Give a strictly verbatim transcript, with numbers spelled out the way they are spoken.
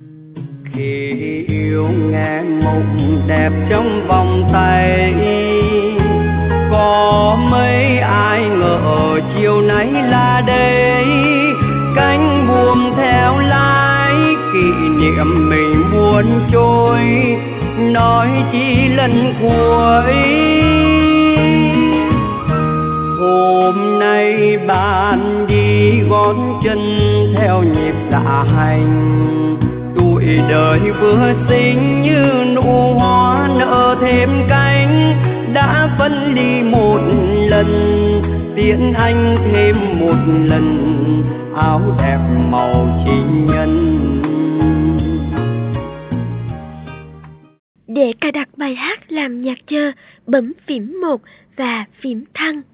Khi yêu nghe mộng đẹp trong vòng tay, có mấy ai ngờ chiều nay là đây. Cánh buồm theo lái, kỷ niệm mình buồn trôi, nói chỉ lần cuối. Hôm nay bạn đi gót chân theo nhịp dạ hành, tuổi đời vừa xinh như nụ hoa nở thêm cánh. Đã phân ly một lần, tiễn anh thêm một lần áo đẹp màu情nhân. Để cài đặt bài hát làm nhạc chờ, bấm phím một và phím thăng.